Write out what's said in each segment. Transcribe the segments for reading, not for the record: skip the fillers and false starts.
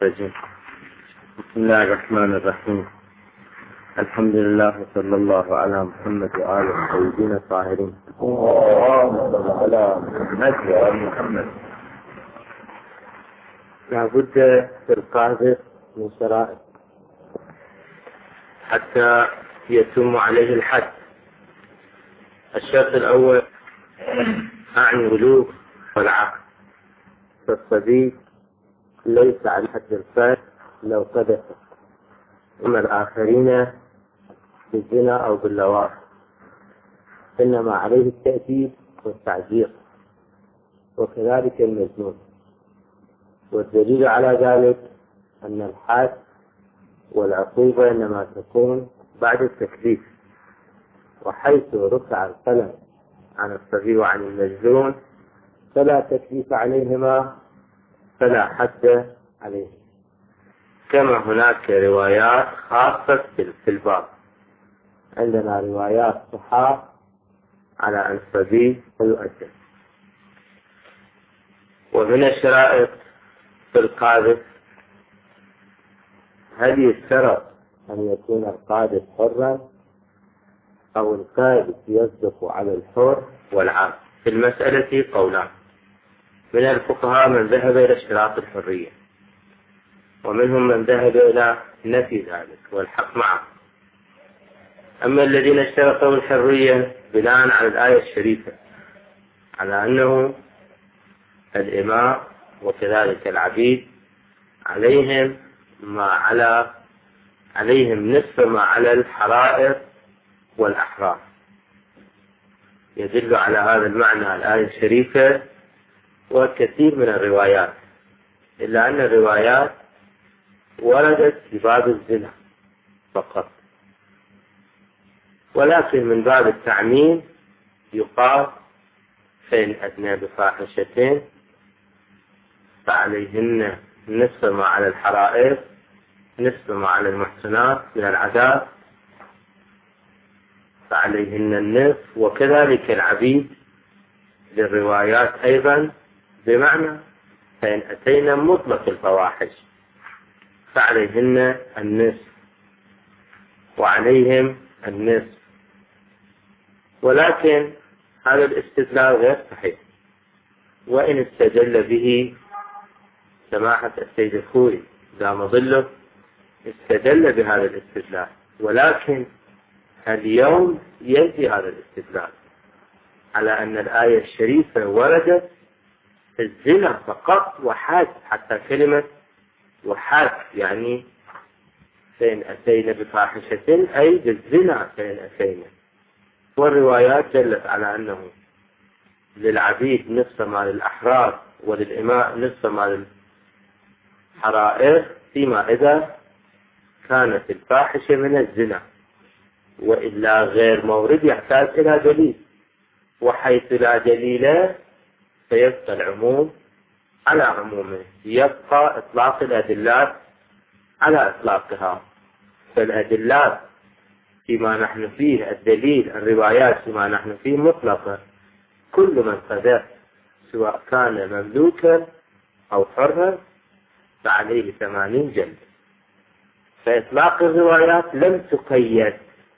الرجيم. بسم الله الرحمن الرحيم. الحمد لله وصلى الله على محمد وآله الطيبين الطاهرين. محمد. لابد في القاذف من شرائط حتى يتم عليه الحد. الشرط الأول عن البلوغ والعقل، فالصبي ليس على حد الفرد لو قذف أما الآخرين بالزنا أو باللواط، إنما عليه التأديب والتعزير، وكذلك المجنون. والدليل على ذلك أن الحد والعقوبة إنما تكون بعد التكليف، وحيث رفع القلم عن الصبي وعن المجنون فلا تكليف عليهما فلا حد عليه، كما هناك روايات خاصة في الباب. عندنا روايات صحاح على أن الصبي يؤدب. ومن الشرائط في القاذف هل يشترط أن يكون القاذف حرا أو القاذف يصدق على الحر والعبد؟ في المسألة قولان، من الفقهاء من ذهب إلى اشتراط الحرية، ومنهم من ذهب إلى نفي ذلك والحق معه. أما الذين اشترطوا الحرية بناء على الآية الشريفة على أنه الإماء وكذلك العبيد عليهم نصف ما على الحرائر والأحرار، يدل على هذا المعنى الآية الشريفة وكثير من الروايات، إلا أن الروايات وردت في باب الزنا فقط، ولكن من باب التعميم يقال فإن أتنى بفاحشة فعليهن نصف ما على الحرائر، نصف ما على المحصنات من العذاب، فعليهن النصف، وكذلك العبيد للروايات أيضا بمعنى فإن أتينا مطلق الفواحش فعليهن النصف وعليهم النصف. ولكن هذا الاستدلال غير صحيح، وإن استدل به سماحة السيد الخوري دام ظله استدل بهذا الاستدلال، ولكن اليوم ينفي هذا الاستدلال على أن الآية الشريفة وردت في الزنا فقط وحاد، حتى كلمة وحاد يعني فإن أتينا بفاحشة أي بالزنا فإن أتينا. والروايات دلت على أنه للعبيد نصف ما للأحرار وللإماء نصف ما للحرائر، فيما إذا كانت الفاحشة من الزنا، وإلا غير مورد يحتاج إلى دليل، وحيث لا دليل فيبقى العموم على عمومه، يبقى إطلاق الأدلات على إطلاقها. فالأدلات فيما نحن فيه، الدليل الروايات فيما نحن فيه مطلقة، كل من قذف سواء كان مملوكا أو حرا فعليه 80 جلد. فإطلاق الروايات لم تقيد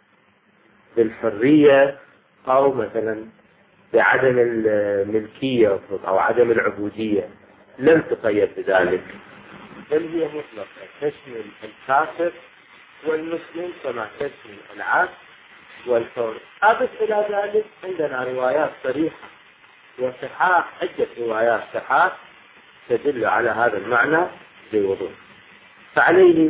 بالحرية أو مثلا بعدم الملكية أو عدم العبودية، لم تقيد بذلك، بل هي مطلقة تشمل الكافر والمسلم كما تشمل العبد والحر. أضف إلى ذلك عندنا روايات صريحة وصحاح، عدة روايات صحاح تدل على هذا المعنى بوضوح. فعليه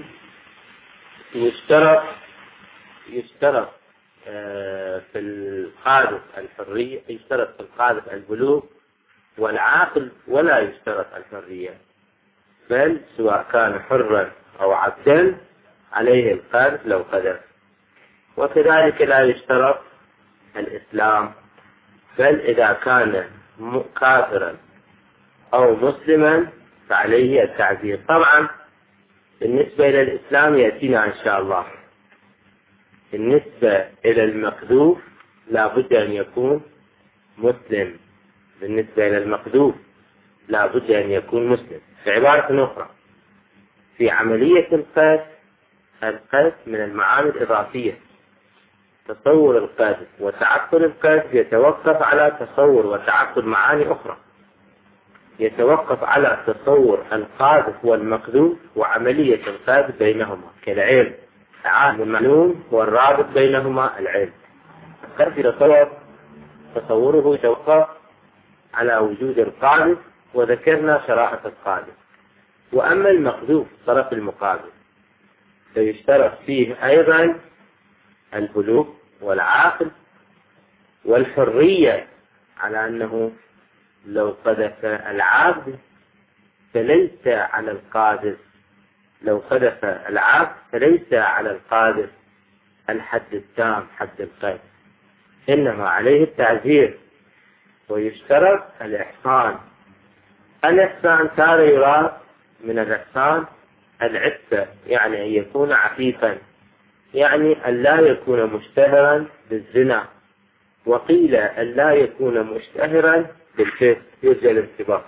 يشترط في القاذف الحرية، يشترط في القاذف البلوغ والعاقل، ولا يشترط الحرية، بل سواء كان حرا أو عبدا عليه القذف لو قذف. وكذلك لا يشترط الإسلام، بل إذا كان كافرا أو مسلما فعليه التعزير. طبعا بالنسبة إلى الإسلام يأتينا إن شاء الله. بالنسبة إلى المقذوف لا بد أن يكون مسلم، بالنسبة إلى المقذوف لا بد أن يكون مسلم. بعبارة أخرى، في عملية القذف من المعاني الإضافية. تصور القاذف وتعقل القاذف يتوقف على تصور وتعقل معاني أخرى، يتوقف على تصور القاذف والمقذوف وعملية القاذف بينهما كالعلم. العالم المعلوم والرابط بينهما العلم. القاذف تصوره يتوقف على وجود القاذف، وذكرنا شرائط القاذف. وأما المقذوف الطرف المقابل فيشترط فيه أيضا البلوغ والعقل والحرية، على أنه لو قذف العبد فليس على القاذف، لو قذف العبد فليس على القاذف الحد التام حد القذف، إنما عليه التعزير. ويشترط الإحصان. الإحصان كان يراد من الإحصان العفة، يعني أن يكون عفيفا، يعني أن لا يكون مشتهرا بالزنا، وقيل أن لا يكون مشتهرا بالفسق يرجى الانتباه.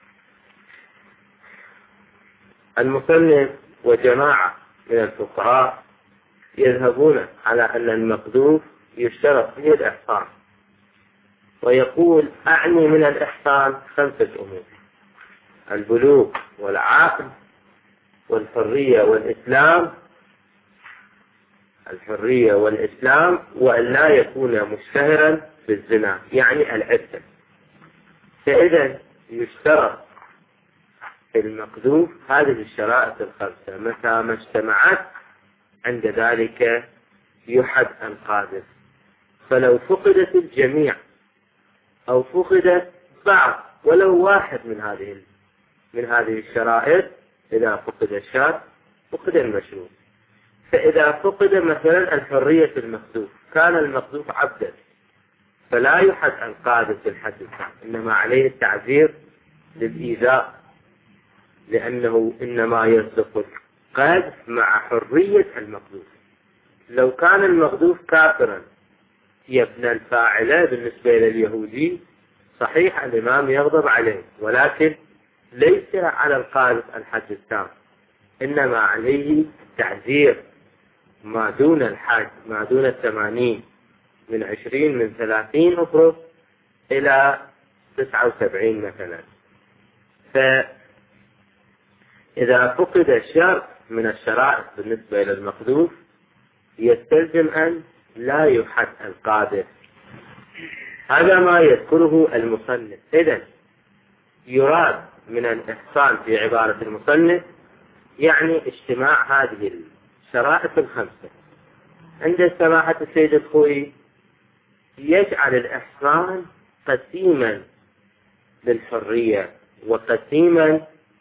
المصنف وجماعة من الفقهاء يذهبون على أن المقذوف يشترط فيه الإحصان، ويقول أعني من الإحصان 5 أمور: البلوغ والعقل والحرية والإسلام، الحرية والإسلام، وأن لا يكون مشتهرا بالزنا يعني العفة. فإذا يشترط في المقذوف هذه الشرائط ال5، متى ما اجتمعت عند ذلك يحد القاذف. فلو فقدت الجميع أو فقدت بعض ولو واحد من هذه الشرائط، إذا فقد الشرط فقد المشروط. فإذا فقد مثلا الحرية المقذوف، كان المقذوف عبدا، فلا يحد القاذف بالحد التام، إنما عليه التعزير للإيذاء، لأنه إنما يصدق القذف مع حرية المقذوف. لو كان المقذوف كافرا يبنى الفاعل بالنسبة لليهودي، صحيح الإمام يغضب عليه، ولكن ليس على القاذف الحد التام، إنما عليه تعزير ما دون الحد، ما دون 80، من 20 من 30 أفرض إلى 79 مثلا. فإذا فقد شرط من الشرائط بالنسبة إلى المقذوف يستلزم أن لا يحد القاذف. هذا ما يذكره المصنف. إذن يراد من الإحصان في عبارة المصنف يعني اجتماع هذه الشرائط ال5. عند سماحة السيد الخوئي يجعل الإحصان قسيما للحرية وقسيما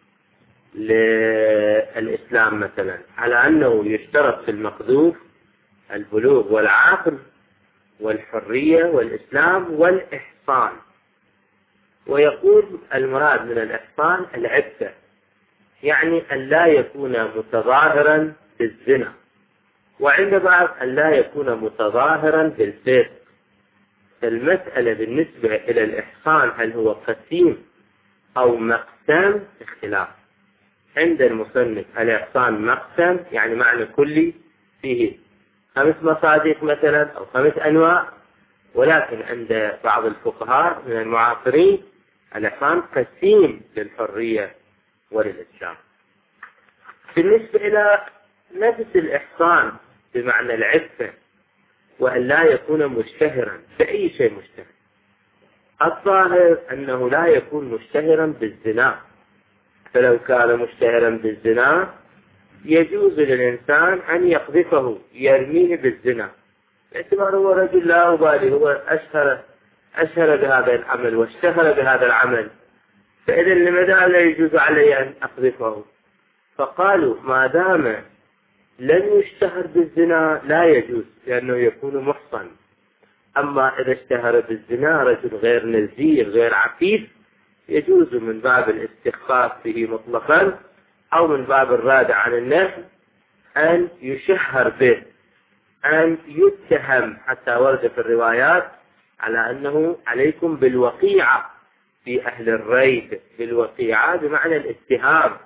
للإسلام مثلا، على أنه يشترط في المقذوف البلوغ والعقل والحرية والإسلام والإحصان. ويقول المراد من الإحصان العفة، يعني أن لا يكون متظاهرا بالزنا، وعند بعض أن لا يكون متظاهرا بالفسق. المسألة بالنسبة إلى الإحصان هل هو قسيم أو مقسم اختلاف. عند المصنف الإحصان مقسم، يعني معنى كلي فيه 5 مصادق مثلا أو 5 أنواع، ولكن عند بعض الفقهاء من المعاصرين الإحصان قسيم للحرية وللإسلام. بالنسبة إلى نفس الإحصان بمعنى العفة وأن لا يكون مشتهرا بأي شيء مشتهر، الظاهر أنه لا يكون مشتهرا بالزنا، فلو كان مشتهرا بالزنا يجوز للإنسان أن يقذفه يرميه بالزنا، باعتبار هو رجل لا أبالي، هو أشهر بهذا العمل واشتهر بهذا العمل، فإذا لماذا لا يجوز علي أن أقذفه؟ فقالوا ما دام لم يشتهر بالزنا لا يجوز، لأنه يكون محصن. أما إذا اشتهر بالزنا رجل غير نزيه غير عفيف، يجوز من باب الاستخفاف به مطلقا أو من باب الراد عن النهي أن يشهر به، أن يتهم، حتى ورد في الروايات على أنه عليكم بالوقيعة في أهل الريب، بالوقيعة بمعنى الاتهام،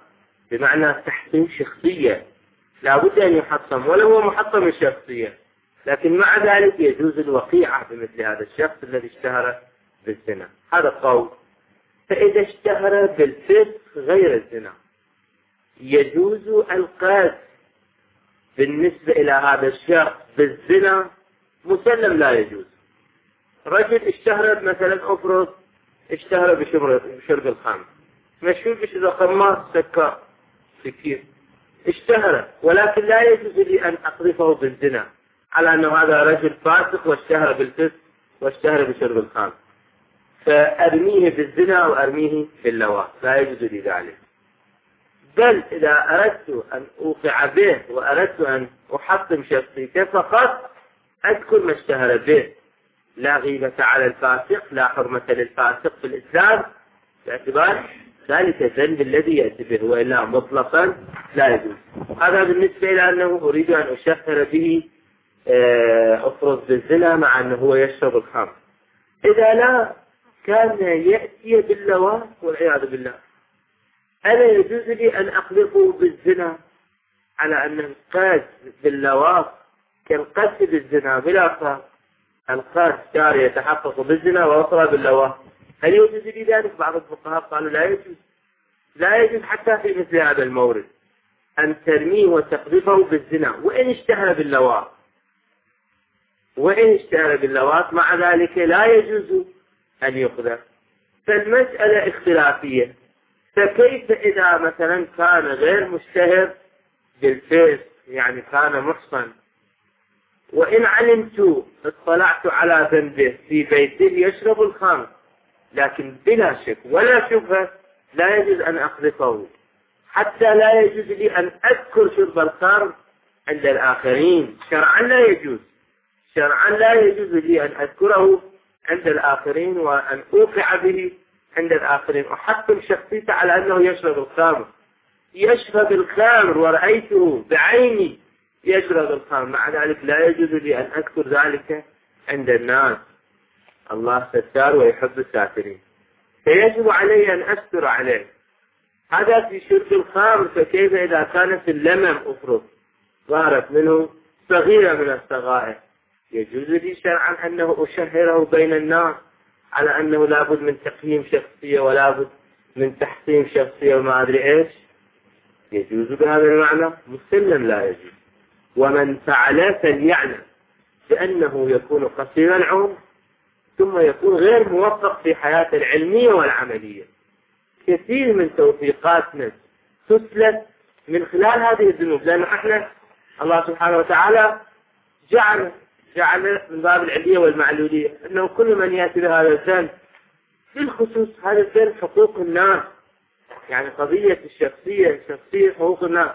بمعنى تحطيم شخصية، لا بد أن يحطم ولا هو محطم الشخصية، لكن مع ذلك يجوز الوقيعة بمثل هذا الشخص الذي اشتهر بالزنا. هذا قول. فإذا اشتهر بالفسق غير الزنا يجوز القذف بالنسبة إلى هذا الشخص بالزنا، مسلم لا يجوز. رجل اشتهر مثلا أفرض اشتهر بشرب الخمر، مشهور بشرب الخمر، سكر سكير، اشتهر، ولكن لا يجوز لي أن أقذفه بالزنا على أنه هذا رجل فاسق واشتهر بالفسق واشتهر بشرب الخمر، فأرميه بالزنا أو أرميه باللواط، لا يجوز لي ذلك. بل إذا أردت أن أوقع به وأردت أن أحطم شخصيته فقط أذكر ما اشتهر به، لا غيبة على الفاسق، لا حرمة للفاسق في الإسلام باعتبار ذلك الذنب الذي يأتي به، وإلا مطلقا لا يجوز. هذا بالنسبة إلى أنه أريد أن أشهر به أفرض بالزنا مع أنه هو يشرب الخمر. إذا لا كان يأتي باللواط والعياذ بالله، أنا يجوز لي أن أقذفه بالزنا على أن القذف باللواط كالقذف بالزنا بلا فرق. القذف جار يتحقق بالزنا وأخرى باللواط، هل يجوز لي ذلك؟ بعض الفقهاء قالوا لا يجوز، لا يجوز حتى في مثل هذا المورد أن ترميه وتقذفه بالزنا وإن اشتهر باللواط، وإن اشتهر باللواط مع ذلك لا يجوز أن يقذف. فالمسألة اختلافية. فكيف إذا مثلا كان غير مشتهر بالفسق، يعني كان محصن، وإن علمت اطلعت على ذنبه في بيته يشرب الخمر، لكن بلا شك ولا شبهة لا يجوز أن أقذفه، حتى لا يجوز لي أن أذكر شرب الخمر عند الآخرين. شرعا لا يجوز، شرعا لا يجوز لي أن أذكره عند الآخرين وأن أوقع به عند الآخرين، أحكم شخصيته على أنه يشرب الخمر. يشرب الخمر ورأيته بعيني يشرب الخمر، مع ذلك لا يجوز لي أن أذكر ذلك عند الناس. الله ستار ويحب الساترين، فيجب علي أن أستر عليه. هذا في شرب الخمر. فكيف إذا كانت اللمم أفرض ظهرت منه صغيرة من الصغائر، يجوز لي شرعا أنه أشهره بين الناس على أنه لابد من تقييم شخصية ولابد من تحطيم شخصية وما أدري إيش؟ يجوز بهذا المعنى؟ مسلم لا يجوز. ومن فعل فليعلم بأنه يكون قصير العمر ثم يكون غير موفق في حياته العلمية والعملية. كثير من توفيقاتنا تسلت من خلال هذه الذنوب، لأن احنا الله سبحانه وتعالى جعل من باب العلية والمعلولية أنه كل من يأتي بهذا الذنب، بالخصوص هذا الذنب حقوق الناس، يعني قضية الشخصية، شخصية حقوق الناس،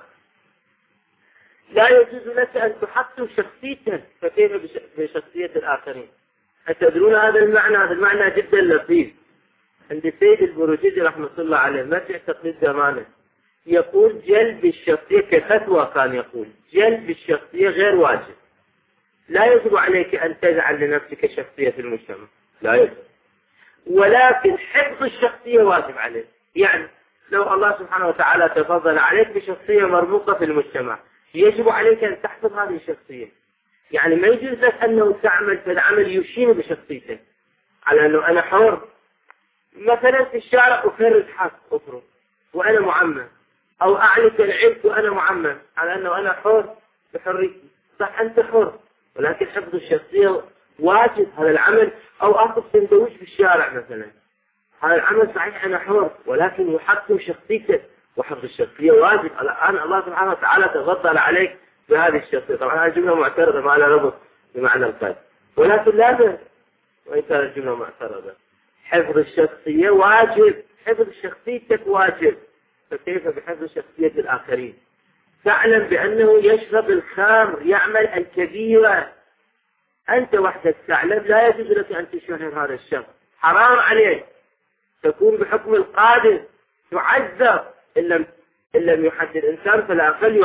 لا يجوز لك أن تحطم شخصيتك، فكيف بشخصية الآخرين؟ أتدرون هذا المعنى؟ هذا المعنى جدا لطيف. عند سيد البروجيدي رحمة الله عليه مرجع تقليد زمانه يقول جلب الشخصية كفتوى، كان يقول جلب الشخصية غير واجب، لا يجب عليك أن تجعل لنفسك شخصية في المجتمع، لا يجب، ولكن حفظ الشخصية واجب عليك. يعني لو الله سبحانه وتعالى تفضل عليك بشخصية مرموقة في المجتمع، يجب عليك أن تحفظ هذه الشخصية. يعني ما يجوز لك أنه تعمل في العمل يشين بشخصيتك على أنه أنا حر. مثلا في الشارع أفرد حق أفرد وأنا معمم، أو أعلق العلك وأنا معمم على أنه أنا حر بحريتي. صح أنت حر، ولكن حفظ الشخصية واجب. هذا العمل، أو أخذ سندويش في الشارع مثلا، هذا العمل صحيح أنا حر، ولكن يحكم شخصيتك، وحفظ الشخصية واجب. الآن الله سبحانه وتعالى تفضل عليك بهذه الشخصية. طبعا هذه جملة معترضة ما لها ربط بمعنى القلب، ولكن لا بأس وإن كانت جملة معترضة. حفظ الشخصية واجب، حفظ شخصيتك واجب، فكيف بحفظ شخصية الآخرين؟ تعلم بأنه يشرب الخمر، يعمل الكبيرة، أنت وحدك تعلم، لا يجوز لك أن تشهر هذا الشخص، حرام عليك، تكون بحكم القادر، تعذر. إن لم يحدد الإنسان فلا أقل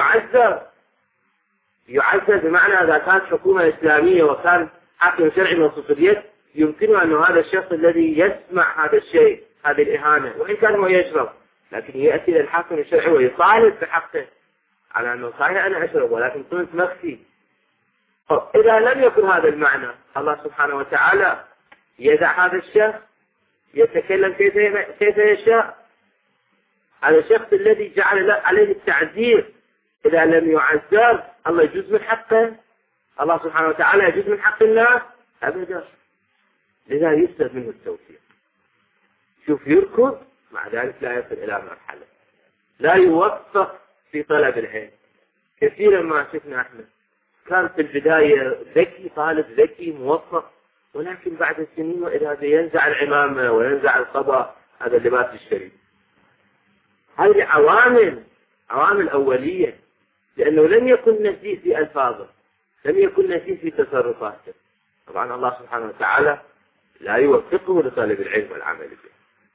يعذر بمعنى إذا كانت حكومة إسلامية وكان حاكم شرعي منصوص اليد، يمكن أن هذا الشخص الذي يسمع هذا الشيء، هذه الإهانة، وإن كان هو يشرب، لكن يأتي إلى الحاكم الشرعي ويطالب بحقه على أنه صحيح أنا أشرب ولكن كنت مخفي. إذا لم يكن هذا المعنى، الله سبحانه وتعالى يدع هذا الشخص يتكلم كيف يشاء. هذا الشخص الذي جعل عليه التعذير إذا لم يعذر، الله يجوز من حقه؟ الله سبحانه وتعالى يجوز من حق الناس؟ أبدا. لذا يسلب منه التوفيق. شوف يركض مع ذلك لا يصل إلى مرحلة، لا يوفق في طلب العلم. كثيرا ما شفنا احنا كان في البداية ذكي، طالب ذكي موفق، ولكن بعد السنين وإذا ينزع العمامة وينزع القباء، هذا اللباس الشريف. هذه عوامل أولية، لأنه لم يكن نزيه في ألفاظه، لم يكن نزيه في تصرفاته. طبعا الله سبحانه وتعالى لا يوفقه لطالب العلم والعمل به.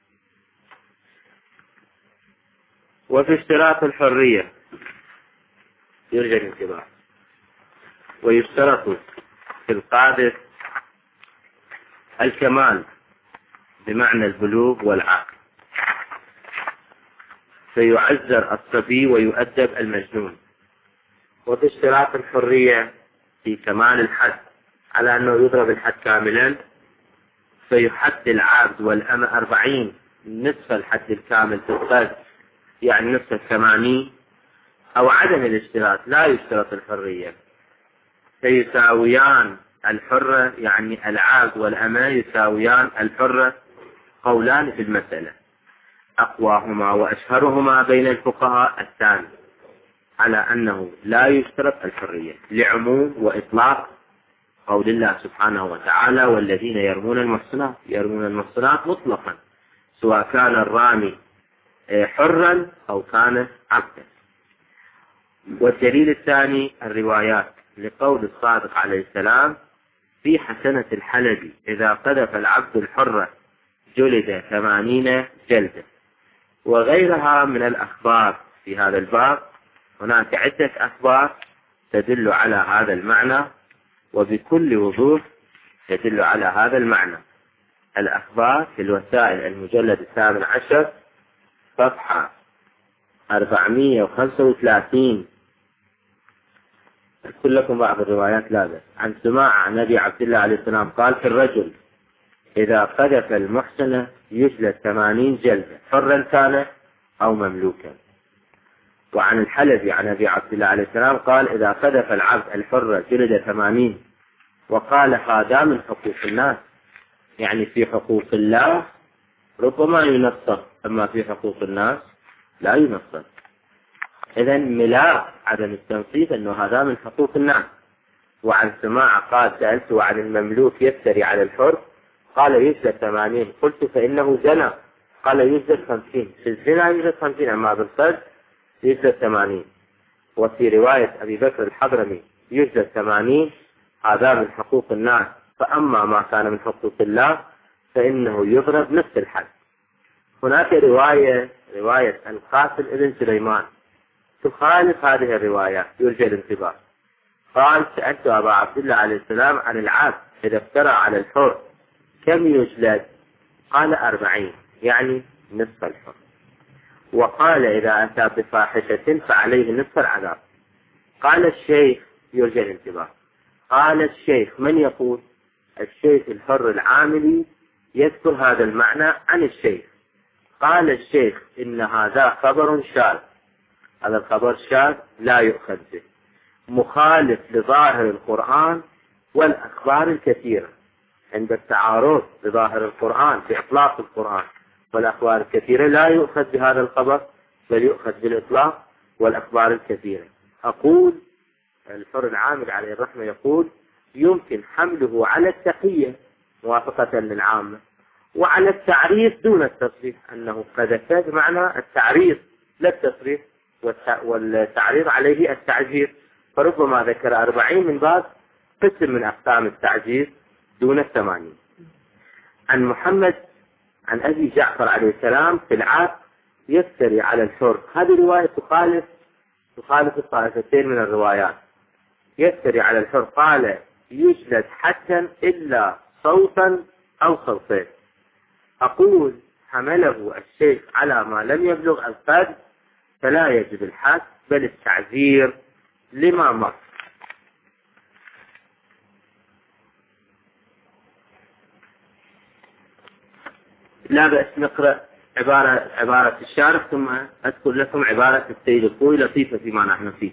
وفي اشتراط الحرية يرجى الانتباه. ويشترط في القاذف الكمال بمعنى البلوغ والعقل، فيعذر الصبي ويؤدب المجنون. وفي اشتراط الحرية في كمال الحد على أنه يضرب الحد كاملا، فيحد العبد والأمة 40 نصف الحد الكامل في القذف، يعني نصف 80. أو عدم الاشتراط لا يشترط الحرية، فيساويان الحرة، يعني العبد والأمة يساويان الحرة. قولان في المسألة، أقواهما وأشهرهما بين الفقهاء الثاني على أنه لا يشترط الحرية، لعموم وإطلاق قول الله سبحانه وتعالى: والذين يرمون المحصنات مطلقا، سواء كان الرامي حرا أو كان عبدا. والدليل الثاني الروايات لقول الصادق عليه السلام في حسنة الحلبي: إذا قذف العبد الحرة جلد 80 جلدة. وغيرها من الأخبار في هذا الباب. هناك عدة أخبار تدل على هذا المعنى، وبكل وضوح تدل على هذا المعنى. الأخبار في الوسائل المجلد 18 صفحة 435. أقول لكم بعض الروايات لا بأس. عن سماع عن أبي عبد الله عليه السلام قال: في الرجل إذا قذف المحسنة يجلد 80 جلدة، حرا كان أو مملوكا. وعن الحلبي عن أبي عبد الله عليه السلام قال: إذا قذف العبد الحرة جلد 80. وقال: هذا من حقوق الناس، يعني في حقوق الله ربما ينصف، أما في حقوق الناس لا ينصف. إذن ملاك عدم التنصيف أنه هذا من حقوق الناس. وعن سماع قال: سألت عن المملوك يفتري على الحر، قال: يجلد 80. قلت: فإنه زنى، قال: يجلد 50. في الزنا يجلد 50، أما بالصد يجلد 80. وفي رواية أبي بكر الحضرمي يجلد 80. هذا من حقوق الناس، فأما ما كان من حقوق الله فإنه يضرب نصف الحد. هناك رواية القاسم ابن سليمان تخالف هذه الروايات، يرجى الانتباه. قال: سألت أبا عبد الله عليه السلام عن العبد إذا افترى على الحر كم يجلد؟ قال: 40، يعني نصف الحر. وقال: إذا أتى بفاحشة فعليه نصف العذاب. قال الشيخ، يرجى الانتباه، قال الشيخ: من يقول؟ الشيخ الحر العاملي يذكر هذا المعنى عن الشيخ. قال الشيخ: إن هذا خبر شاذ، هذا الخبر شاذ لا يؤخذ به، مخالف لظاهر القرآن والأخبار الكثيرة. عند التعارض لظاهر القرآن بإطلاق القرآن والأخبار الكثيرة لا يؤخذ بهذا الخبر، بل يؤخذ بالإطلاق والأخبار الكثيرة. أقول الحر العامل عليه الرحمة يقول: يمكن حمله على التقية موافقة للعامة، وعلى التعريف دون التصريح، أنه قذف بمعنى التعريف لا التصريح، والتعريض عليه التعجير. فربما ذكر 40 من باب قسم من أقسام التعجير دون 80. عن محمد عن أبي جعفر عليه السلام في العبد يفتري على الحر. هذه رواية تخالف الطائفتين من الروايات. يفتري على الحر قال: يجلد حدا إلا صوتا أو صوتين. أقول حمله الشيخ على ما لم يبلغ القدر فلا يجب الحد بل التعزير لما مر. لا بأس نقرأ عبارة الشارح ثم أذكر لكم عبارة السيد الخوي لطيفة فيما نحن فيه.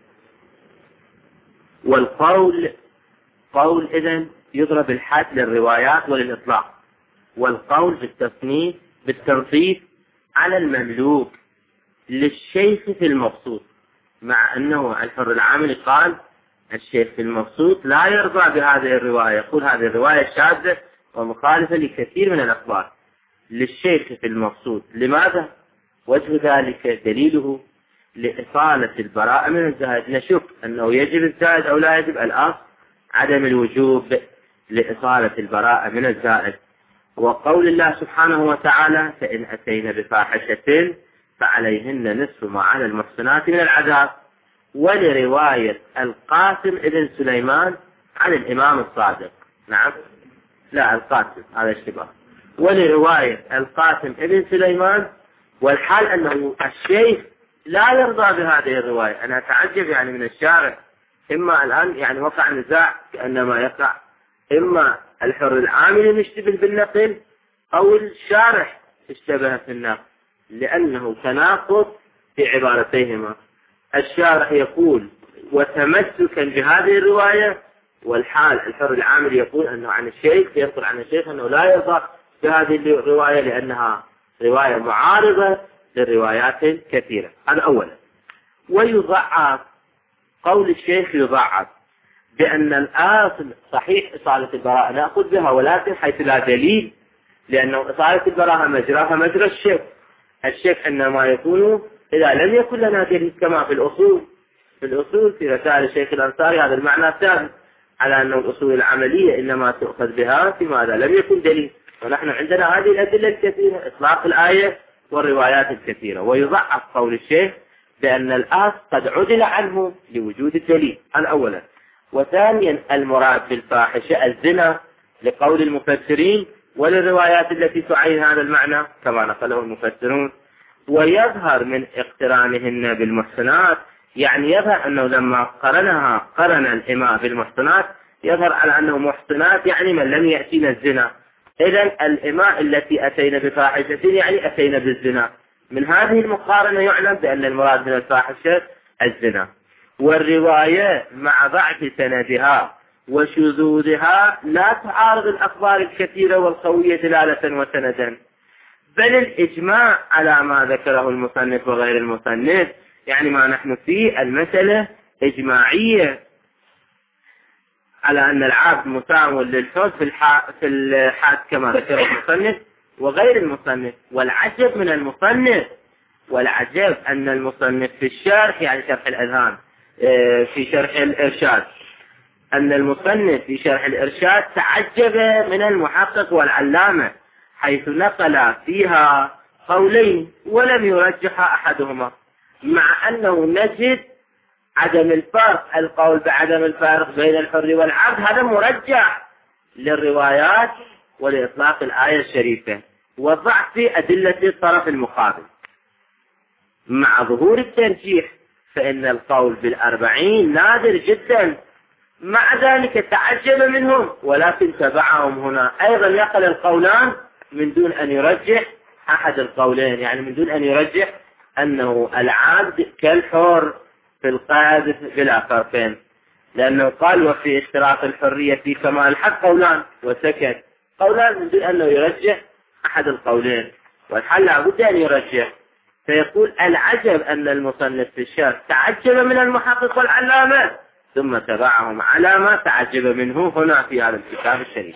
والقول قول إذن يضرب الحد للروايات وللإطلاق، والقول بالتنصيف على المملوك للشيخ في المبسوط، مع أنه الحر العامل قال الشيخ في المبسوط لا يرضى بهذه الرواية، يقول هذه الرواية شاذة ومخالفة لكثير من الأخبار. للشيخ في المبسوط لماذا؟ وجه ذلك دليله لإصالة البراءة من الزائد. نشك أنه يجب الزائد أو لا يجب، الأصل عدم الوجوب لإصالة البراءة من الزائد. وقول الله سبحانه وتعالى فإن أتينا بفاحشة فعليهن نصف ما على المحصنات من العذاب. ولرواية القاسم ابن سليمان عن الإمام الصادق، نعم لا القاسم هذا اشتباه، ولرواية القاسم ابن سليمان، والحال أنه الشيخ لا يرضى بهذه الرواية. أنا أتعجب يعني من الشارع، إما الآن يعني وقع نزاع كأنما يقع، إما الحر العامل يشتبه بالنقل أو الشارح اشتبه في النقل، لأنه تناقض في عبارتيهما. الشارح يقول وتمسكا بهذه الرواية، والحال الحر العامل يقول أنه عن الشيخ ينقل عن الشيخ أنه لا يرضى بهذه الرواية لأنها رواية معارضة للروايات الكثيرة. هذا أولا. ويضعف قول الشيخ، يضعف بأن الأصل صحيح إصالة البراءة نأخذ بها، ولكن حيث لا دليل، لأنه إصالة البراءة مجراها مجرى الشك إنما يكون إذا لم يكن لنا دليل، كما في الأصول في رسائل الشيخ الأنصاري هذا المعنى الثابت على أن الأصول العملية إنما تؤخذ بها فيما إذا لم يكن دليل. ونحن عندنا هذه الأدلة الكثيرة، إطلاق الآية والروايات الكثيرة. ويضعف قول الشيخ بأن الأصل قد عدل عنه لوجود الدليل، هذا أولا. وثانيا المراد بالفاحشة الزنا لقول المفسرين وللروايات التي تعين هذا المعنى كما نقله المفسرون. ويظهر من اقترانهن بالمحصنات، يعني يظهر أنه لما قرن الإماء بالمحصنات يظهر على أنه محصنات يعني من لم يأتينا الزنا. إذن الإماء التي أتينا بفاحشة يعني أتينا بالزنا. من هذه المقارنة يعلم بأن المراد من الفاحشة الزنا. والرواية مع ضعف سندها وشذوذها لا تعارض الأخبار الكثيرة والقوية دلالة وسندا، بل الإجماع على ما ذكره المصنف وغير المصنف، يعني ما نحن فيه المسألة إجماعية على أن العبد مساو للحد في الحد كما ذكر المصنف وغير المصنف. والعجب من المصنف، والعجب أن المصنف في الشرح يعني شرح الأذهان في شرح الإرشاد، أن المصنف في شرح الإرشاد تعجب من المحقق والعلامة حيث نقل فيها قولين ولم يرجح أحدهما، مع أنه نجد عدم الفرق، القول بعدم الفرق بين الحر والعبد هذا مرجح للروايات ولإطلاق الآية الشريفة وضعف أدلة الطرف المقابل. مع ظهور الترجيح فإن القول بالأربعين نادر جدا، مع ذلك تعجب منهم ولكن تبعهم هنا أيضا يقل القولان من دون أن يرجح أحد القولين، يعني من دون أن يرجح أنه العبد كالحر في القاذف بلا فرقين، لأنه قال وفي اشتراط الحرية في كمال الحق قولان وسكت، قولان من دون أنه يرجح أحد القولين، والحل لابد أن يرجح. فيقول العجب أن المصنف في الشرح تعجب من المحقق والعلامة ثم تبعهم على ما تعجب منه هنا في هذا الكتاب الشريف.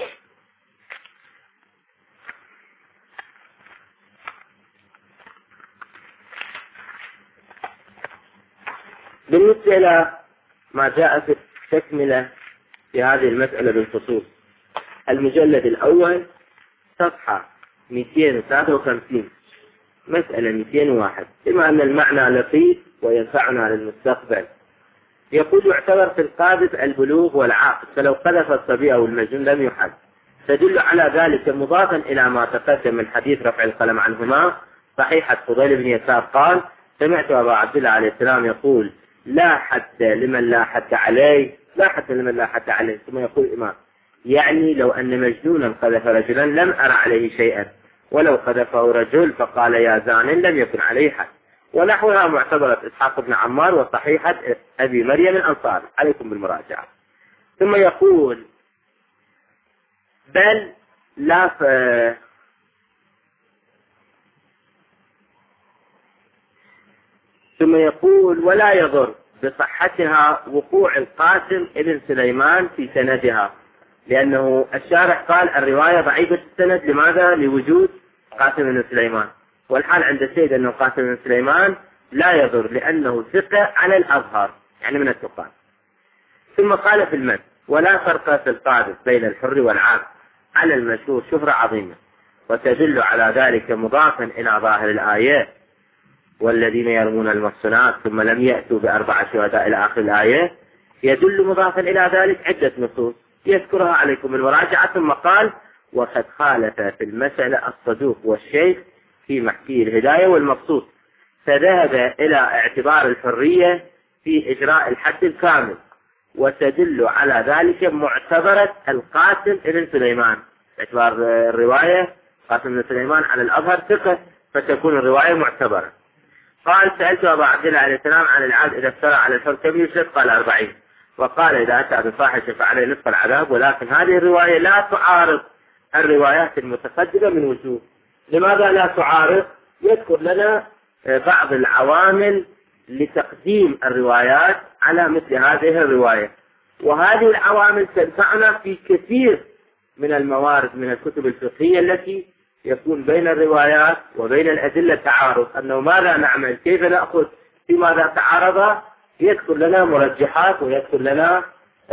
بالنسبة إلى ما جاء في التكملة في هذه المسألة بالخصوص، المجلد الأول صفحة 253 مسألة 201، بما أن المعنى لطيف وينفعنا للمستقبل. يقول يعتبر في القاذف البلوغ والعاقل، فلو قذف الصبي أو المجنون لم يحد، تدل على ذلك مضافا إلى ما تقدم من حديث رفع القلم عنهما صحيحة فضيل بن يسار قال سمعت أبا عبد الله عليه السلام يقول لا حد لمن لا حد عليه، لا حد لمن لا حد عليه. ثم يقول الإمام يعني لو أن مجنونا قذف رجلا لم أرى عليه شيئا، ولو قذفه رجل فقال يا زان لم يكن عليه حد. ونحوها معتبرة إسحاق بن عمار وصحيحة أبي مريم الأنصاري، عليكم بالمراجعة. ثم يقول بل لا ثم يقول ولا يضر بصحتها وقوع القاسم ابن سليمان في سندها، لأنه الشارح قال الرواية ضعيفة السند. لماذا؟ لوجود قاسم بن سليمان، والحال عند السيد أنه قاسم بن سليمان لا يضر لأنه ثقة على الأظهر، يعني من الثقات. ثم قال في المد ولا فرق في القاذف بين الحر والعام على المشهور شهرة عظيمة، وتدل على ذلك مضافا إلى ظاهر الآية والذين يرمون المحصنات ثم لم يأتوا بأربع شهداء إلى آخر الآية، يدل مضافا إلى ذلك عدة نصوص يذكرها عليكم المراجعة. ثم قال وقد خالف في المسألة الصدوق والشيخ في محكي الهداية والمقصود، فذهب إلى اعتبار الحرية في إجراء الحد الكامل، وتدل على ذلك معتبرة القاسم ابن سليمان، باعتبار الرواية قاسم بن سليمان على الأظهر ثقة، فتكون الرواية معتبرة. قال سألت أبا عبد الله عليه السلام عن العبد إذا افترى على الحر كم يشرك؟ قال 40. وقال إذا أتى بفاحشة فعليه نصف العذاب. ولكن هذه الرواية لا تعارض الروايات المتقدمة من وجوه. لماذا لا تعارض؟ يذكر لنا بعض العوامل لتقديم الروايات على مثل هذه الرواية، وهذه العوامل تنفعنا في كثير من الموارد من الكتب الفقهية التي يكون بين الروايات وبين الأدلة تعارض، أنه ماذا نعمل، كيف نأخذ في ماذا تعارض. يذكر لنا مرجحات ويذكر لنا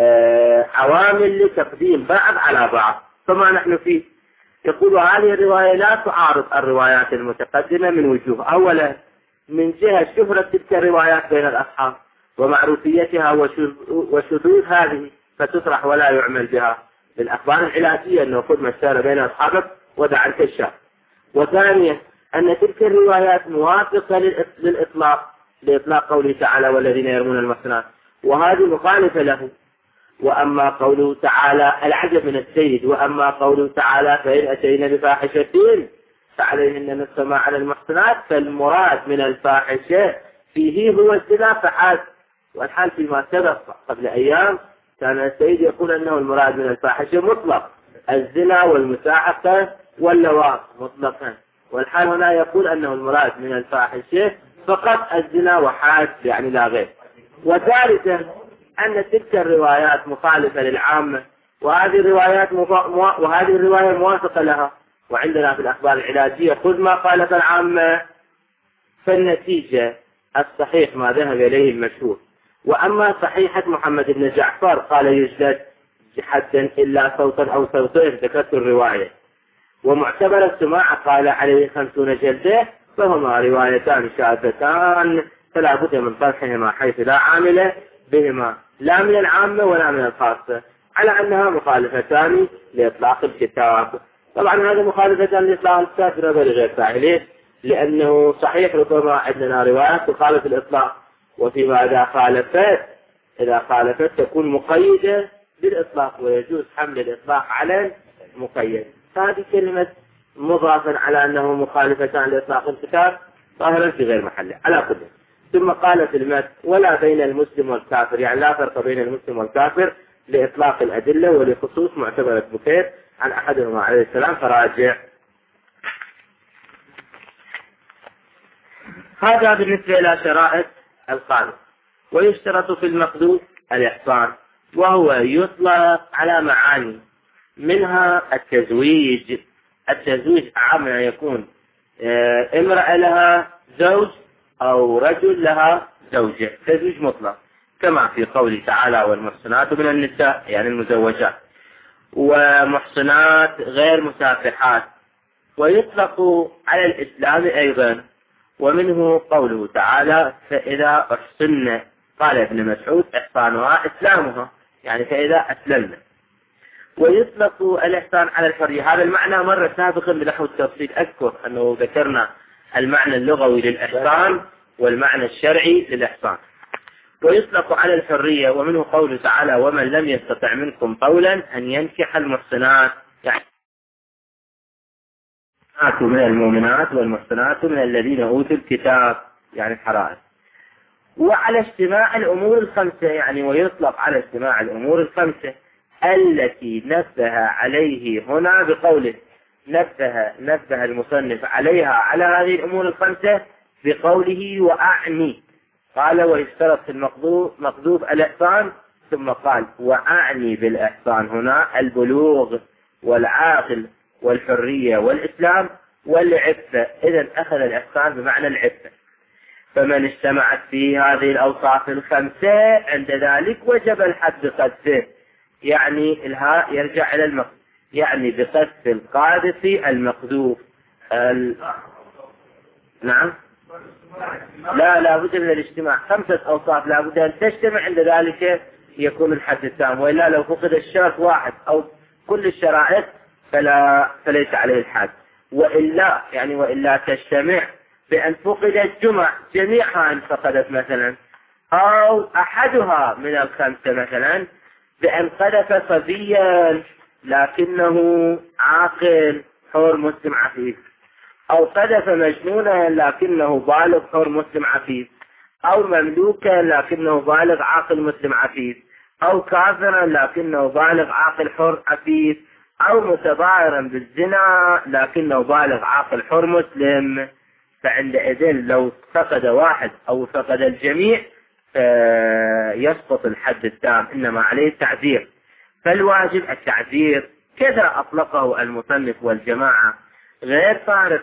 عوامل لتقديم بعض على بعض. فما نحن فيه؟ يقول هذه الرواية لا تعارض الروايات المتقدمة من وجوه. أولا من جهة شهرة تلك الروايات بين الأصحاب ومعروفيتها وشذوذ هذه فتطرح ولا يعمل بها. بالأخبار العلاجية أنه خذ ما اشتهر بين أصحابك ودع الكشاف. وثانيا أن تلك الروايات موافقة لإطلاق قوله تعالى والذين يرمون المحصنات، وهذه مخالفة له. وأما قوله تعالى العجب من السيد، وأما قوله تعالى فإن أتينا بفاحشة فعليهن نصف ما على المحصنات، فالمراد من الفاحشة فيه هو الزنا فحسب. والحال فيما سبق قبل أيام كان السيد يقول أنه المراد من الفاحشة مطلق الزنا والمساحقة واللواط مطلقا، والحال هنا يقول أنه المراد من الفاحشة فقط الزنا وحاد، يعني لا غير. وثالثا أن تلك الروايات مخالفة للعامة، وهذه الرواية موافقة لها. وعندنا في الأخبار العلاجية خذ ما قالت العامة، فالنتيجة الصحيح ما ذهب إليه المشهور. وأما صحيحة محمد بن جعفر قال يجلد حدا إلا صوتا أو صوتين، ذكرت الرواية. ومعتبر السماع قال عليه 50 جلدة، فهما روايتان شاذتان فلا بد من طرحهما حيث لا عامل بهما لا من العامة ولا من الخاصة، على أنها مخالفتان لإطلاق الكتاب. طبعا هذا مخالفتان لإطلاق الكتاب غير فاعلين، لأنه صحيح ربما عندنا روايات تخالف الإطلاق، وفيما إذا خالفت تكون مقيدة بالإطلاق، ويجوز حمل الإطلاق على المقيد. فهذه كلمة مضافا على أنه مخالفتان لإطلاق الكتاب ظاهرا في غير محله على كل. ثم قال في المد ولا بين المسلم والكافر، يعني لا فرق بين المسلم والكافر لإطلاق الأدلة ولخصوص معتبرة بكير عن أحدهما عليه السلام، فراجع. هذا بالنسبة إلى شرائط القانون. ويشترط في المقذوف الإحصان، وهو يطلق على معاني، منها التزويج. التزويج أعم ما يكون امرأة لها زوج أو رجل لها زوجة، تزويج مطلق، كما في قوله تعالى والمحصنات من النساء يعني المزوجات، ومحصنات غير مسافحات. ويطلق على الإسلام أيضا، ومنه قوله تعالى فإذا أحصن، قال ابن مسعود إحصانها إسلامها، يعني فإذا أسلمنا. ويطلق الإحسان على الحرية. هذا المعنى مرة سابقا بنحو التفصيل. أذكر أنه ذكرنا المعنى اللغوي للإحسان والمعنى الشرعي للإحسان. ويطلق على الحرية، ومنه قوله تعالى: ومن لم يستطع منكم قولا أن ينكح المحصنات، يعني من المؤمنات والمحصنات من الذين أوتوا الكتاب، يعني الحرائر. وعلى اجتماع الأمور الخمسة، يعني ويطلق على اجتماع الأمور الخمسة التي نبه عليه هنا بقوله، نبه المصنف عليها، على هذه الأمور الخمسة بقوله وأعني. قال: ويشترط في المقذوف الإحسان، ثم قال: وأعني بالإحسان هنا البلوغ والعاقل والحرية والإسلام والعفة. إذن أخذ الإحسان بمعنى العفة. فمن اجتمعت فيه هذه الأوصاف الخمسة عند ذلك وجب الحد بقذفه، يعني الهاء يرجع إلى المقذوف، يعني بقذف القاذف المقذوف. نعم، لا بد من الاجتماع. 5 أوصاف لا بد أن تجتمع، عند ذلك يكون الحد التام. وإلا لو فقد الشرط واحد أو كل الشرائط فليس عليه الحد. وإلا تجتمع بأن فقدت جميعها إن فقدت مثلا، أو أحدها من ال5 مثلا، بأن قذف صبيا لكنه عاقل حر مسلم عفيف، أو قذف مجنونا لكنه بالغ حر مسلم عفيف، أو مملوكا لكنه بالغ عاقل مسلم عفيف، أو كافرا لكنه بالغ عاقل حر عفيف، أو متظاهرا بالزنا لكنه بالغ عاقل حر مسلم. فعندئذ لو فقد واحد أو فقد الجميع يسقط الحد التام، إنما عليه التعزير. فالواجب التعزير. كذا أطلقه المصنف والجماعة غير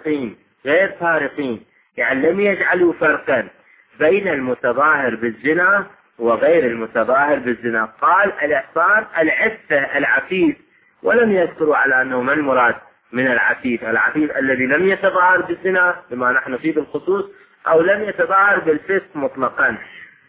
فارقين، يعني لم يجعلوا فرقا بين المتظاهر بالزنا وغير المتظاهر بالزنا. قال: الإحصان العفة العفيف، ولم يذكروا على أنه ما المراد من العفيف الذي لم يتظاهر بالزنا بما نحن فيه بالخصوص، أو لم يتظاهر بالفسق مطلقا.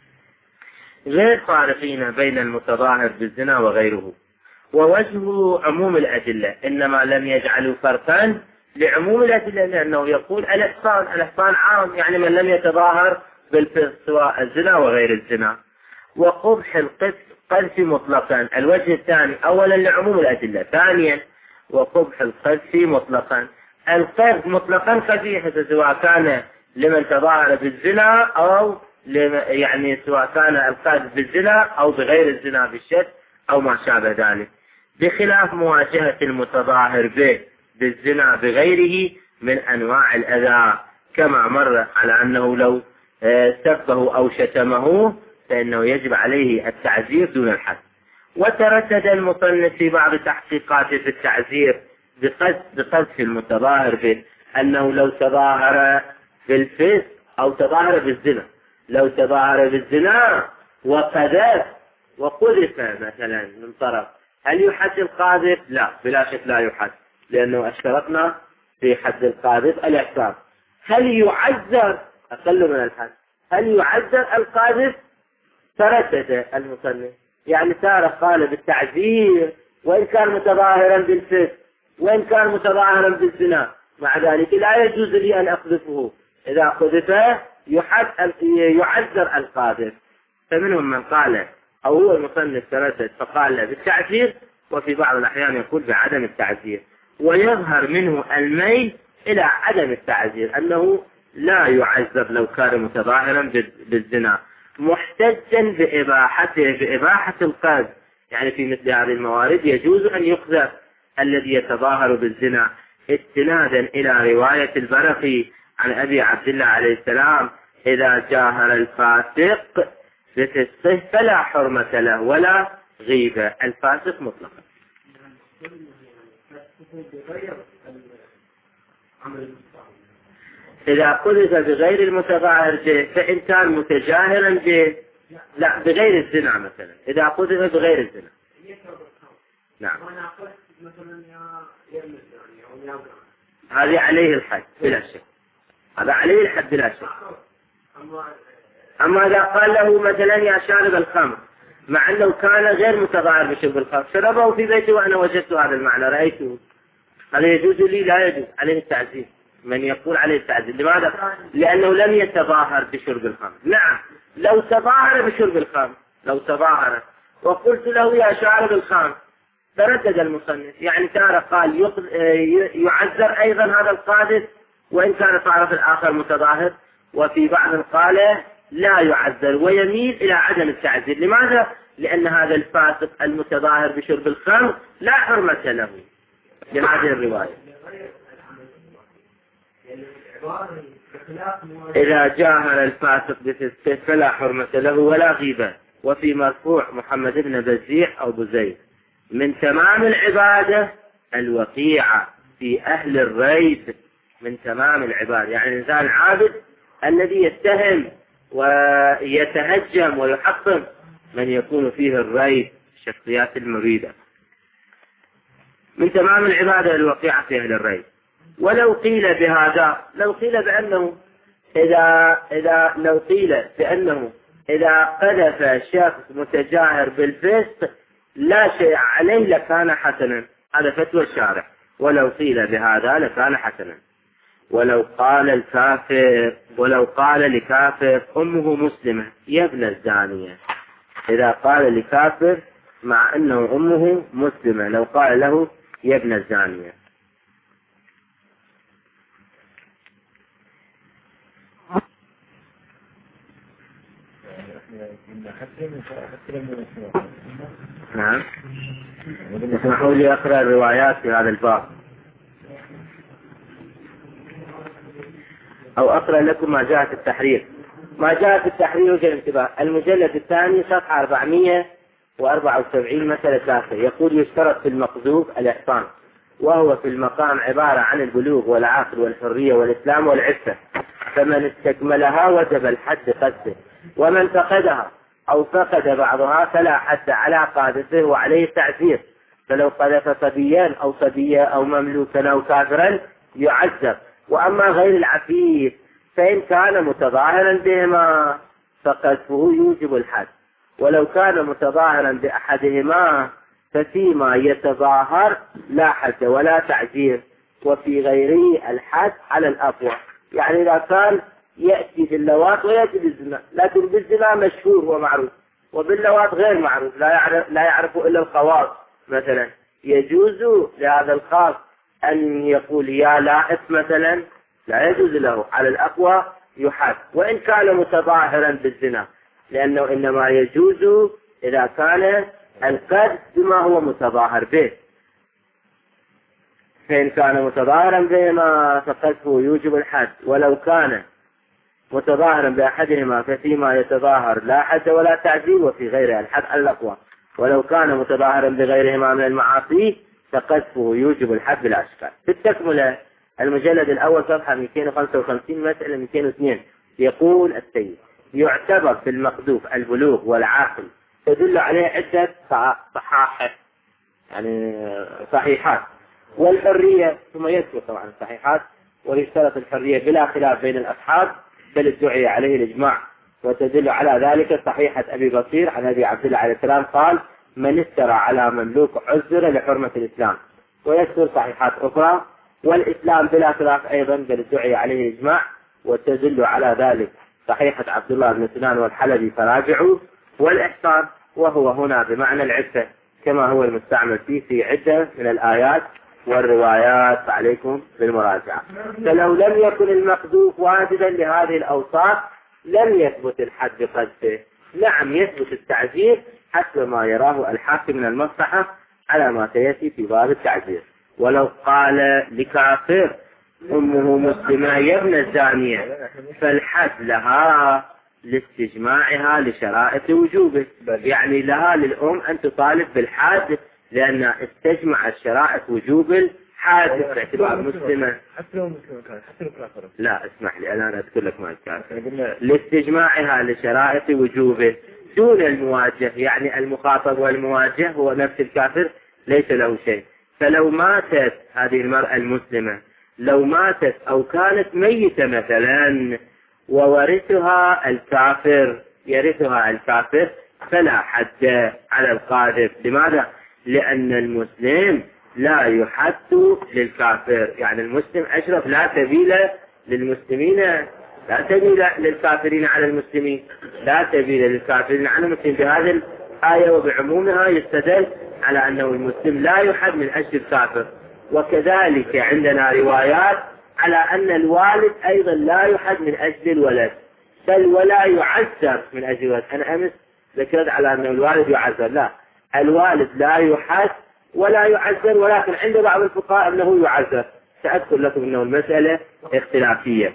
غير فارقين بين المتظاهر بالزنا وغيره. ووجه عموم الأدلة، إنما لم يجعلوا فرقا لعموم الأدلة، لأنه يقول الإحصان عام، يعني من لم يتظاهر بالفسق سواء الزنا وغير الزنا. وقبح القذف مطلقا. الوجه الثاني: أولا لعموم الأدلة، ثانيا وقبح القذف مطلقا. القذف مطلقا قبيح، سواء كان لمن تظاهر بالزنا أو يعني سواء كان القذف بالزنا أو بغير الزنا بالشد أو ما شابه ذلك، بخلاف مواجهة المتظاهر بالزنا بغيره من أنواع الأذى، كما مر على أنه لو سبه أو شتمه فإنه يجب عليه التعزير دون الحد. وتردد المصنف في بعض تحقيقاته في التعزير بقذف المتظاهر به، أنه لو تظاهر بالفسق أو تظاهر بالزنا، لو تظاهر بالزنا وقذف وقذف مثلا من طرف، هل يحد القاذف؟ لا، بلا شك لا يحد، لأنه اشترطنا في حد القاذف الإحسان. هل يعذر؟ أقل من الحد. هل يعذر القاذف؟ تردد المصنف، يعني تارة قال بالتعذير وإن كان متظاهرا بالفسق وإن كان متظاهرا بالزنا، مع ذلك لا يجوز لي أن أقذفه. إذا قذف يعذر القاذف. فمنهم من قال، أو هو المصنف تردد فقال بالتعذير، وفي بعض الأحيان يقول بعدم التعذير. ويظهر منه الميل إلى عدم التعذير، أنه لا يعذر لو كان متظاهرا بالزنا، محتجا بإباحة القذف. يعني في مثل هذه الموارد يجوز أن يقذف الذي يتظاهر بالزنا، استنادا إلى رواية البرقي عن أبي عبد الله عليه السلام: إذا جاهر الفاسق بفسقه فلا حرمة له ولا غيبة. الفاسق مطلقا. إذا قذف بغير المتظاهر به، فإن كان متجاهرا به، لا بغير الزنا مثلا، إذا قذف بغير الزنا، نعم، هذه عليه الحد بلا شك، هذا عليه الحد بلا شك. أما إذا قال له مثلا: يا شارب الخمر، مع أنه كان غير متظاهر بشرب الخمر، شربه في بيته وأنا وجدت هذا المعنى رأيته، هذا يجوز لي؟ لا يجوز، عليه التعزير. من يقول عليه التعزير؟ لماذا؟ لأنه لم يتظاهر بشرب الخمر. نعم لو تظاهر بشرب الخمر، لو تظاهر وقلت له يا شارب الخمر، تردد المصنف، يعني تارة قال يعذر أيضا هذا القاذف وإن كان الطرف الآخر متظاهر، وفي بعض قال لا يعذر ويميل إلى عدم التعذير. لماذا؟ لأن هذا الفاسق المتظاهر بشرب الخمر لا حرمة له لهذه الرواية. إذا جاهر الفاسق بفسقه فلا حرمة له ولا غيبة. وفي مرفوع محمد بن بزيح أو بزيد: من تمام العبادة الوقيعة في أهل الريب. من تمام العبادة يعني الإنسان العابد الذي يتهم ويتهجم ويحطم من يكون فيه الريب، الشخصيات المريدة. من تمام العبادة الوقيعة في أهل الريب. ولو قيل بهذا، لو قيل بأنه لو قيل بأنه إذا قذف شخص متجاهر بالفسق لا شيء عليه لكان حسنا، هذا فتوى الشارع. ولو قيل بهذا لكان حسنا. ولو قال لكافر أمه مسلمة يا ابن الزانية، إذا قال لكافر مع أنه أمه مسلمة، لو قال له يا ابن الزانية. نعم. اسمحوا لي أقرأ الروايات في هذا الباب، أو أقرأ لكم ما جاء في التحرير. ما جاء في التحرير وجه الانتباه، المجلد الثاني صفحة 474 مسألة 3، يقول: يشترط في المقذوف الإحصان، وهو في المقام عبارة عن البلوغ والعقل والحرية والإسلام والعفة، فمن استكملها وجب الحد قذفه، ومن فقدها أو فقد بعضها فلا حد على قاذفه وعليه التعزير. فلو قذف صبيا أو صبية أو مملوكا أو كافرا يعذر. وأما غير العفيف فإن كان متظاهرا بهما فقذفه يوجب الحد، ولو كان متظاهرا بأحدهما ففيما يتظاهر لا حد ولا تعزير، وفي غيره الحد على الأقوى. يعني إذا كان يأتي باللواط ويأتي بالزنا، لكن بالزنا مشهور ومعروف، وباللواط غير معروف، لا يعرف إلا الخواص مثلا، يجوز لهذا الخاص أن يقول يا لائف مثلا؟ لا يجوز له، على الأقوى يحد، وإن كان متظاهرا بالزنا، لأنه إنما يجوز إذا كان القذف بما هو متظاهر به. فإن كان متظاهرا بهما فقذفه يوجب الحد، ولو كان متظاهرا بأحدهما ففيما يتظاهر لا حد ولا تعزير، وفي غيرها الحد على الأقوى. ولو كان متظاهرا بغيرهما من المعاصي فقذفه يوجب الحد بلا إشكال. في التكملة المجلد الأول صفحة 255 مسألة 202 يقول السيد: يعتبر في المقذوف البلوغ والعقل، تدل عليه عدة صحائح يعني صحيحات، والحرية، ثم يذكر طبعا الصحيحات، ويشترط الحرية بلا خلاف بين الأصحاب، بل ادعي عليه الإجماع. وتدل على ذلك صحيحة أبي بصير عن أبي عبد الله عليه السلام قال: من استرى على مملوك عذر لحرمة الإسلام. ويذكر صحيحات أخرى، والإسلام بلا خلاف أيضا، بل ادعي عليه الإجماع. وتدل على ذلك صحيحة عبد الله بن سنان والحلبي فراجعوا. والإحصان وهو هنا بمعنى العفة، كما هو المستعمل فيه في عدة من الآيات والروايات، عليكم بالمراجعة. فلو لم يكن المقذوف واجدا لهذه الأوصاف لم يثبت الحد قذفه. نعم يثبت التعزير حسب ما يراه الحاكم من المصلحة على ما سيأتي في باب التعزير. ولو قال لكافر أمه مسلمة يا ابن الزانية فالحد لها لاستجماعها لشرائط وجوبه، يعني لها للأم أن تطالب بالحد لأن استجمع الشرائط وجوب الحد باعتبار مسلمة. لا اسمح لي الآن أذكر لك ما الكافر لاستجماعها لشرائط وجوبه دون المواجه، يعني المخاطب والمواجه هو نفس الكافر ليس له شيء. فلو ماتت هذه المرأة المسلمة، لو ماتت أو كانت ميتة مثلا وورثها الكافر، يرثها الكافر، فلا حد على القاذف. لماذا؟ لأن المسلم لا يحد للكافر، يعني المسلم أشرف، لا سبيل للمسلمين، لا سبيل للكافرين على المسلمين، لا سبيل للكافرين على المسلمين. بهذه الآية وبعمومها يستدل على أنه المسلم لا يحد من أجل الكافر. وكذلك عندنا روايات على أن الوالد أيضا لا يحد من أجل الولد، بل ولا يعذر من أجل الولد. أنا أمس ذكرت على أن الوالد يعذر، لا، الوالد لا يحد ولا يعذر، ولكن عند بعض الفقهاء أنه يعذر. سأذكر لكم أنه المسألة اختلافية،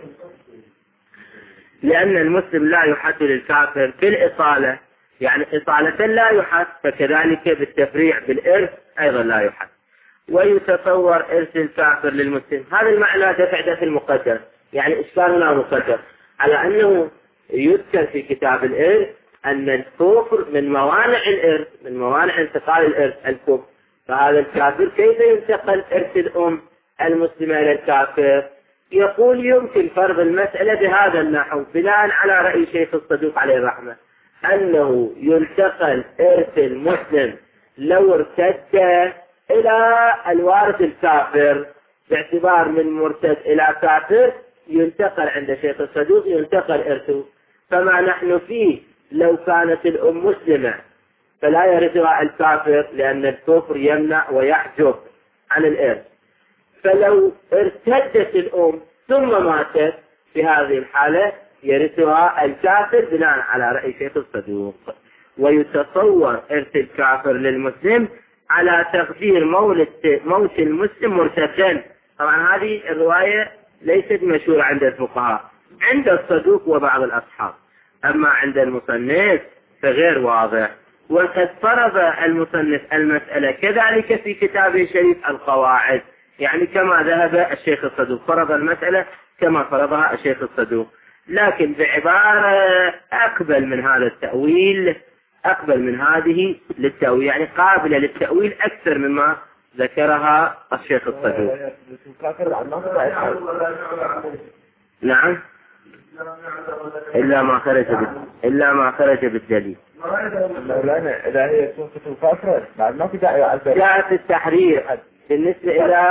لأن المسلم لا يحد للكافر في الإصالة، يعني إصالة لا يحد، فكذلك بالتفريع بالإرث أيضا لا يحد. ويتصور إرث الكافر للمسلم، هذا المعنى دفع المقدر، يعني إشكالنا مقدر على أنه يذكر في كتاب الإرث أن الكفر من موانع الإرث، من موانع انتقال الإرث الكفر. فهذا الكافر كيف ينتقل إرث الأم المسلمة إلى الكافر؟ يقول يمكن فرض المسألة بهذا النحو بناء على رأي شيخ الصدوق عليه الرحمة، أنه ينتقل إرث المسلم لو ارتد إلى الوارث الكافر، باعتبار من مرتد إلى كافر ينتقل عند شيخ الصدوق، ينتقل إرثه. فما نحن فيه لو كانت الأم مسلمة فلا يرثها الكافر، لأن الكفر يمنع ويحجب عن الإرث. فلو ارتدت الأم ثم ماتت في هذه الحالة يرثها الكافر بناء على رأي شيخ الصدوق. ويتصور إرث الكافر للمسلم على تقدير موت المسلم مرتدا. طبعا هذه الرواية ليست مشهورة عند الفقهاء، عند الصدوق وبعض الأصحاب، أما عند المصنف فغير واضح. وقد فرض المصنف المسألة كذلك في كتابه الشريف القواعد، يعني كما ذهب الشيخ الصدوق، فرض المسألة كما فرضها الشيخ الصدوق، لكن بعبارة أقبل من هذا التأويل، أقبل من هذه للتأويل، يعني قابلة للتأويل أكثر مما ذكرها الشيخ الصدوق. نعم، إلا ما خرج بالدليل. إذا هي سلطة الكافرة بعد ما في داعي جاءت التحرير بالنسبة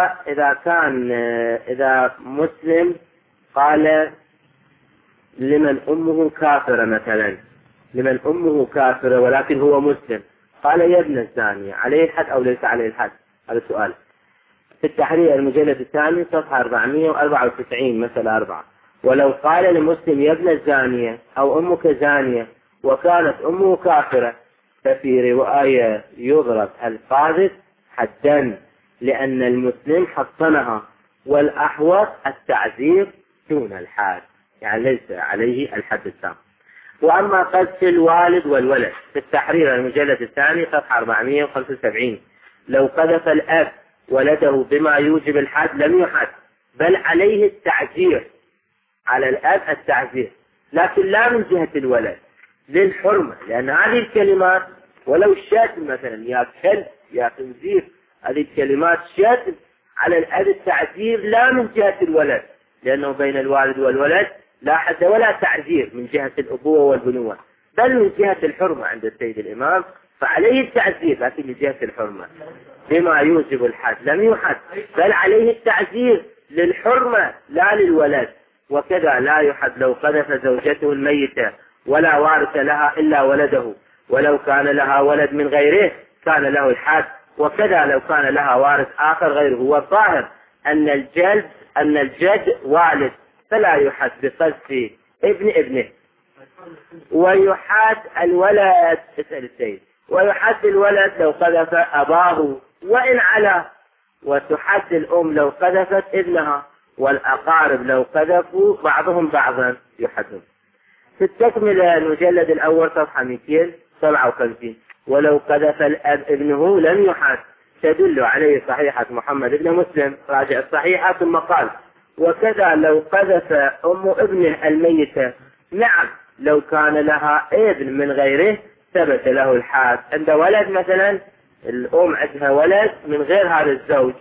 إذا مسلم قال لمن أمه كافرة مثلا، لمن أمه كافرة ولكن هو مسلم، قال يا ابن الزانية، عليه الحد أو ليس عليه الحد؟ هذا السؤال. في التحرير المجلد الثاني صفحة 494 مسألة 4. ولو قال لمسلم يا ابن الزانية أو أمك زانية وكانت أمه كافرة، ففي رواية يضرب القاذف حدا، لأن المسلم حصنها، والأحوط التعذير دون الحد، يعني ليس عليه الحد التام. وأما قذف الوالد والولد في التحرير المجلد الثاني صفحة 475، لو قذف الأب ولده بما يوجب الحد لم يحد، بل عليه التعذير، على الأب التعذير، لكن لا من جهة الولد للحرمة، لأن هذه الكلمات ولو الشاتم مثلا يا كلب يا خنزير، هذه الكلمات شاتم، على الأب التعذير لا من جهة الولد، لأنه بين الوالد والولد لا حد ولا تعذير من جهة الأبوة والبنوة، بل من جهة الحرمة عند السيد الإمام، فعليه التعذير لكن من جهة الحرمة. بما يوجب الحد لم يحد، بل عليه التعذير للحرمة لا للولد. وكذا لا يحد لو قذف زوجته الميتة ولا وارث لها إلا ولده، ولو كان لها ولد من غيره كان له الحد. وكذا لو كان لها وارث آخر غيره. والظاهر أن الجد والد، فلا يحد بقذف ابن ابنه. ويحد الولد، اسأل السيد، ويحد الولد لو قذف أباه وإن علا، وتحد الأم لو قذفت ابنها، والأقارب لو قذفوا بعضهم بعضا يحدون. في التكملة المجلد الأول صفحة 257، ولو قذف الأب ابنه لم يحد، تدل عليه صحيحة محمد بن مسلم، راجع الصحيحة، ثم قال وكذا لو قذف أم ابنه الميتة، نعم لو كان لها ابن من غيره ثبت له الحد. عند ولد مثلا، الأم عندها ولد من غير هذا الزوج،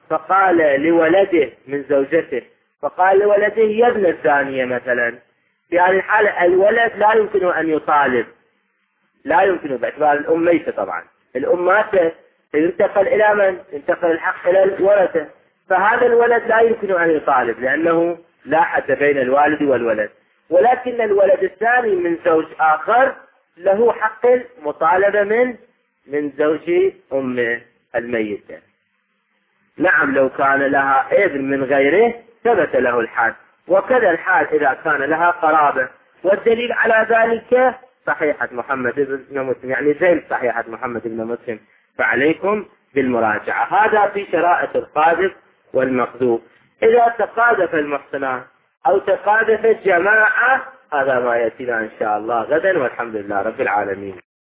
فقال لولده من زوجته، فقال لولده يا ابن الزانية مثلا، في هذه الحالة الولد لا يمكن أن يطالب، لا يمكن باعتبار الأم ميتة طبعا، الأم ماتت، ينتقل إلى من؟ ينتقل الحق إلى الورثة، فهذا الولد لا يمكن أن يطالب لأنه لا حد بين الوالد والولد. ولكن الولد الثاني من زوج آخر له حق المطالبة من زوج أمه الميتة. نعم لو كان لها ابن من غيره ثبت له الحال، وكذا الحال إذا كان لها قرابة. والدليل على ذلك صحيحة محمد بن مسلم، يعني زين صحيحة محمد بن مسلم، فعليكم بالمراجعة. هذا في شرائط القاذف والمقذوف. إذا تقاذف المحصنات أو تقاذف الجماعة هذا ما يأتينا إن شاء الله غدا، والحمد لله رب العالمين.